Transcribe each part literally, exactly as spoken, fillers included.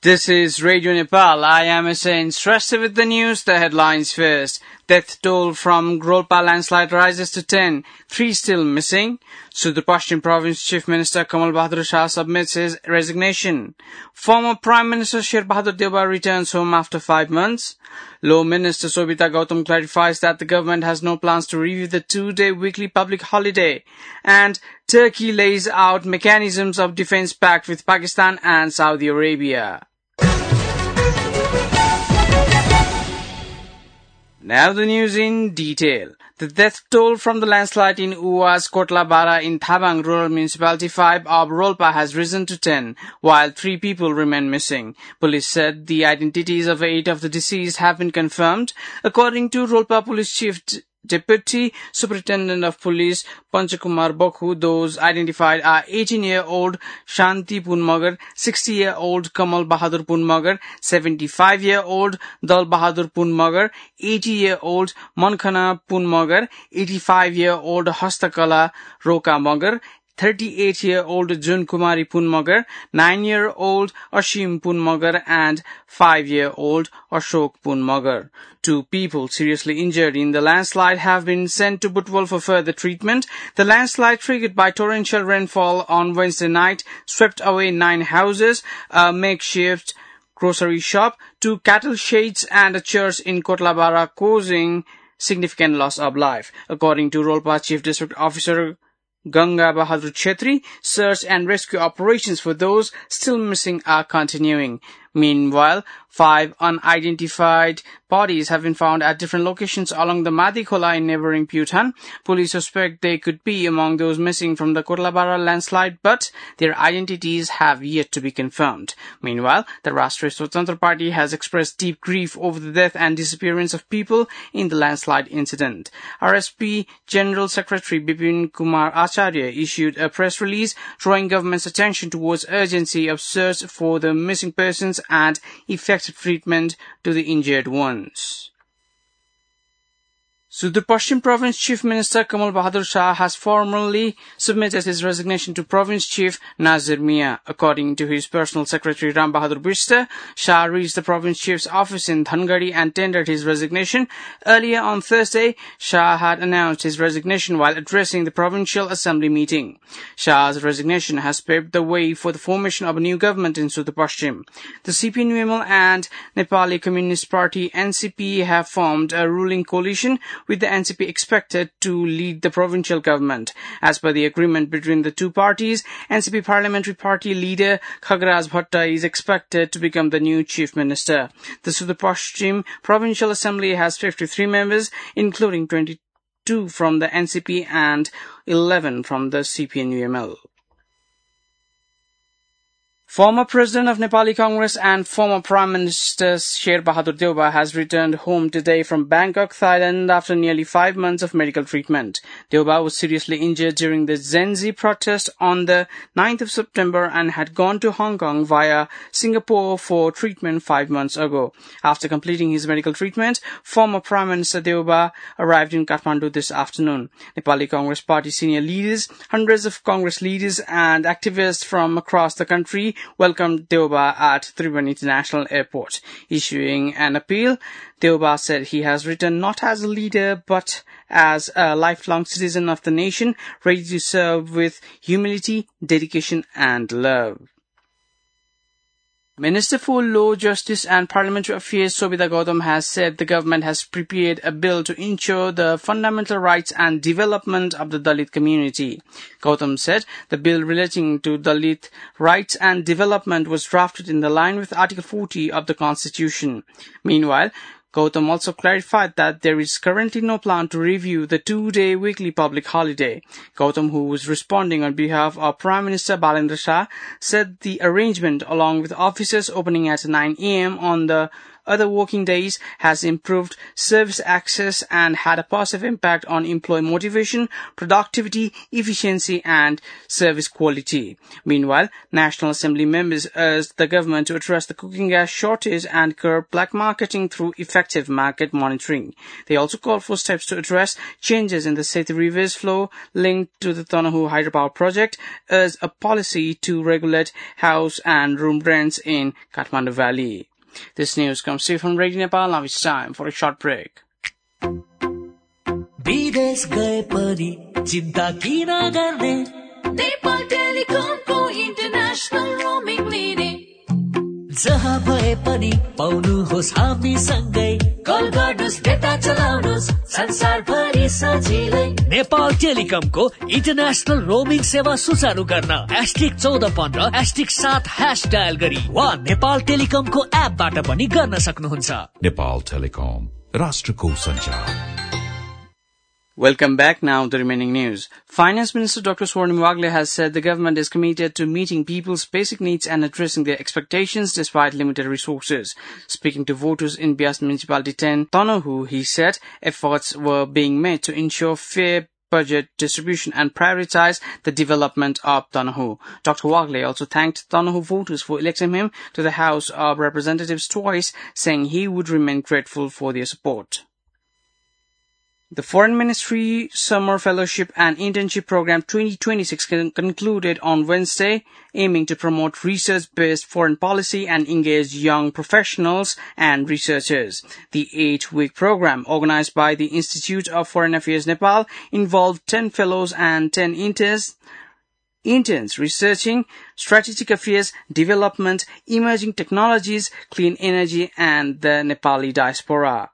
This is Radio Nepal. I am Hussein. Stressed with the news, the headlines first. Death toll from Rolpa landslide rises to ten. Three still missing. Sudar Pashchim Province Chief Minister Kamal Bahadur Shah submits his resignation. Former Prime Minister Sher Bahadur Deuba returns home after five months. Law Minister Sobita Gautam clarifies that the government has no plans to review the two-day weekly public holiday. And Turkey lays out mechanisms of defense pact with Pakistan and Saudi Arabia. Now the news in detail. The death toll from the landslide in Uwas Kotlabara in Thabang Rural Municipality five of Rolpa has risen to ten, while three people remain missing. Police said the identities of eight of the deceased have been confirmed. According to Rolpa Police Chief Deputy Superintendent of Police Panchakumar Bokhu, those identified are eighteen-year-old Shanti Punmagar, sixty-year-old Kamal Bahadur Punmagar, seventy-five-year-old Dal Bahadur Punmagar, eighty-year-old Mankhana Punmagar, eighty-five-year-old Hastakala Roka Magar, thirty-eight-year-old Jun Kumari Punmagar, nine-year-old Ashim Punmagar, and five-year-old Ashok Punmagar. Two people seriously injured in the landslide have been sent to Butwal for further treatment. The landslide, triggered by torrential rainfall on Wednesday night, swept away nine houses, a makeshift grocery shop, two cattle sheds, and a church in Kotlabara, causing significant loss of life. According to Rolpa Chief District Officer Ganga Bahadur Chetri, search and rescue operations for those still missing are continuing. Meanwhile, five unidentified bodies have been found at different locations along the Madikola in neighboring Bhutan. Police suspect they could be among those missing from the Kotlabara landslide, but their identities have yet to be confirmed. Meanwhile, the Rashtriya Swatantra Party has expressed deep grief over the death and disappearance of people in the landslide incident. R S P General Secretary Bipin Kumar Acharya issued a press release drawing government's attention towards urgency of search for the missing persons and effective treatment to the injured ones. Sudar Pashchim Province Chief Minister Kamal Bahadur Shah has formally submitted his resignation to Province Chief Nazir Mia. According to his personal secretary Ram Bahadur Bishta, Shah reached the Province Chief's office in Dhangadi and tendered his resignation. Earlier on Thursday, Shah had announced his resignation while addressing the Provincial Assembly meeting. Shah's resignation has paved the way for the formation of a new government in Sudar Pashchim. The C P N U M L and Nepali Communist Party N C P have formed a ruling coalition, with the N C P expected to lead the provincial government. As per the agreement between the two parties, N C P Parliamentary Party leader Khagraj Bhatta is expected to become the new chief minister. The Sudar Pashchim Provincial Assembly has fifty-three members, including twenty-two from the N C P and eleven from the C P N U M L. Former President of Nepali Congress and former Prime Minister Sher Bahadur Deuba has returned home today from Bangkok, Thailand after nearly five months of medical treatment. Deuba was seriously injured during the Gen Z protest on the ninth of September and had gone to Hong Kong via Singapore for treatment five months ago. After completing his medical treatment, former Prime Minister Deuba arrived in Kathmandu this afternoon. Nepali Congress Party senior leaders, hundreds of Congress leaders and activists from across the country welcomed Deuba at Tribhuvan International Airport. Issuing an appeal, Deuba said he has returned not as a leader but as a lifelong citizen of the nation, ready to serve with humility, dedication and love. Minister for Law, Justice and Parliamentary Affairs Sobita Gautam has said the government has prepared a bill to ensure the fundamental rights and development of the Dalit community. Gautam said the bill relating to Dalit rights and development was drafted in the line with Article forty of the Constitution. Meanwhile, Gautam also clarified that there is currently no plan to review the two-day weekly public holiday. Gautam, who was responding on behalf of Prime Minister Balendra Shah, said the arrangement, along with offices opening at nine a m on the other working days has improved service access and had a positive impact on employee motivation, productivity, efficiency, and service quality. Meanwhile, National Assembly members urged the government to address the cooking gas shortage and curb black marketing through effective market monitoring. They also called for steps to address changes in the Sethi River's flow linked to the Tanahu hydropower project, as a policy to regulate house and room rents in Kathmandu Valley. This news comes to you from Radio Nepal. Now it's time for a short break. विदेश गए पनि चिन्ता किन गर्ने Nepal टेलिकमको international roaming लिने जहाँ भए पनि पाउनुहोस् हामीसँगै कल गर्नुहोस् डेटा चलाउनुहोस् संसारभरि सजिलै नेपाल टेलिकमको इन्टरनेशनल रोमिङ सेवा सुचारू गर्न एस्टिक चौध पन्ध्र एस्टिक सात ह्यास डायल गरी वा नेपाल टेलिकमको एपबाट पनि गर्न सक्नुहुन्छ. नेपाल टेलिकम राष्ट्रको सञ्चार. Welcome back. Now the remaining news. Finance Minister Doctor Swarnim Wagle has said the government is committed to meeting people's basic needs and addressing their expectations despite limited resources. Speaking to voters in Bias Municipality ten, Tanahu, he said efforts were being made to ensure fair budget distribution and prioritize the development of Tanahu. Doctor Wagle also thanked Tanahu voters for electing him to the House of Representatives twice, saying he would remain grateful for their support. The Foreign Ministry Summer Fellowship and Internship Program twenty twenty-six con- concluded on Wednesday, aiming to promote research-based foreign policy and engage young professionals and researchers. The eight-week program, organized by the Institute of Foreign Affairs Nepal, involved ten fellows and ten interns, interns researching strategic affairs, development, emerging technologies, clean energy, and the Nepali diaspora.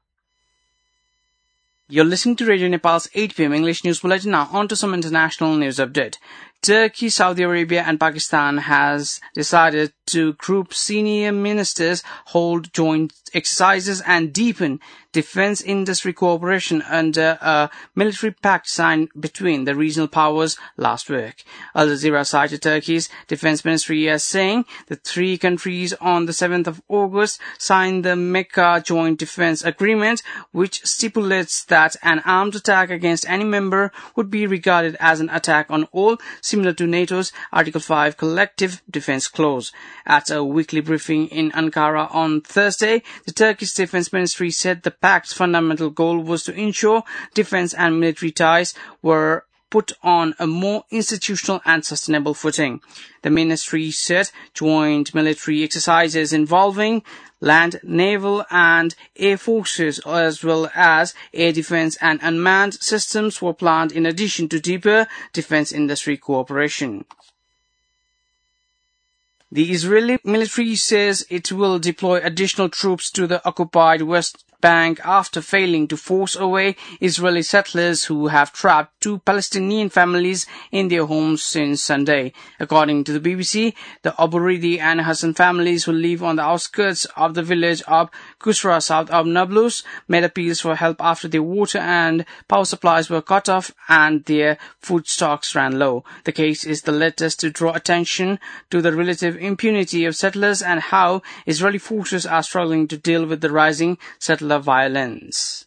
You're listening to Radio Nepal's eight p.m. English News Bulletin. Now on to some international news update. Turkey, Saudi Arabia and Pakistan has decided to group senior ministers, hold joint exercises and deepen defense industry cooperation under a military pact signed between the regional powers last week. Al Jazeera cited Turkey's defense ministry as saying the three countries on the seventh of August signed the Mecca Joint Defense Agreement, which stipulates that an armed attack against any member would be regarded as an attack on all, similar to NATO's Article five Collective Defense Clause. At a weekly briefing in Ankara on Thursday, the Turkish Defense Ministry said the pact's fundamental goal was to ensure defense and military ties were put on a more institutional and sustainable footing. The ministry said joint military exercises involving land, naval and air forces as well as air defense and unmanned systems were planned in addition to deeper defense industry cooperation. The Israeli military says it will deploy additional troops to the occupied West Bank after failing to force away Israeli settlers who have trapped two Palestinian families in their homes since Sunday. According to the B B C, the Aburidi and Hassan families who live on the outskirts of the village of Kusra, south of Nablus, made appeals for help after their water and power supplies were cut off and their food stocks ran low. The case is the latest to draw attention to the relative impunity of settlers and how Israeli forces are struggling to deal with the rising settler violence.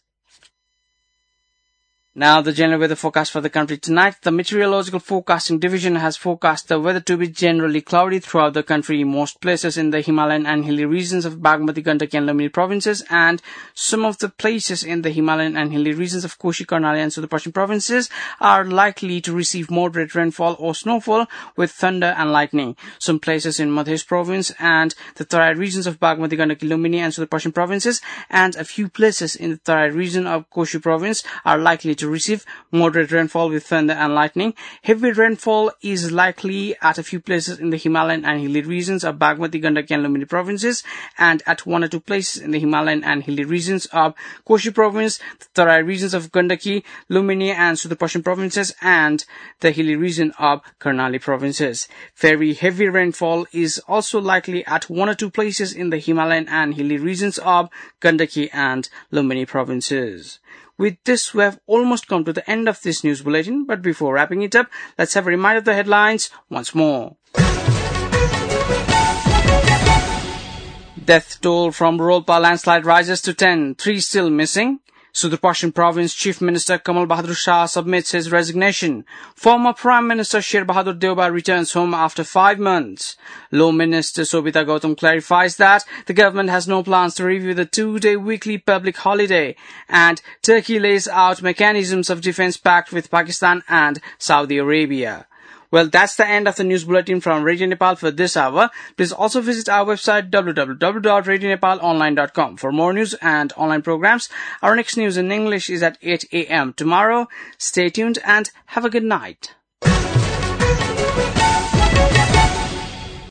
Now, the general weather forecast for the country tonight. The Meteorological Forecasting Division has forecast the weather to be generally cloudy throughout the country. Most places in the Himalayan and hilly regions of Bagmati, Gandaki and Lumini provinces and some of the places in the Himalayan and hilly regions of Koshi, Karnali and Sudurpashchim provinces are likely to receive moderate rainfall or snowfall with thunder and lightning. Some places in Madhya province and the Tarai regions of Bagmati, Gandaki, Lumini and Sudurpashchim provinces and a few places in the Tarai region of Koshi province are likely to receive moderate rainfall with thunder and lightning. Heavy rainfall is likely at a few places in the Himalayan and hilly regions of Bagmati, Gandaki and Lumini provinces and at one or two places in the Himalayan and hilly regions of Koshi province, the Tarai regions of Gandaki, Lumini and Sudurpashchim provinces and the hilly region of Karnali provinces. Very heavy rainfall is also likely at one or two places in the Himalayan and hilly regions of Gandaki and Lumini provinces. With this, we have almost come to the end of this news bulletin, but before wrapping it up, let's have a reminder of the headlines once more. Death toll from Rolpa landslide rises to ten. Three still missing. Sudur Pashin Province Chief Minister Kamal Bahadur Shah submits his resignation. Former Prime Minister Sher Bahadur Deuba returns home after five months. Law Minister Sobita Gautam clarifies that the government has no plans to review the two-day weekly public holiday. And Turkey lays out mechanisms of defense pact with Pakistan and Saudi Arabia. Well, that's the end of the news bulletin from Radio Nepal for this hour. Please also visit our website w w w dot radio nepal online dot com for more news and online programs. Our next news in English is at eight a m tomorrow. Stay tuned and have a good night.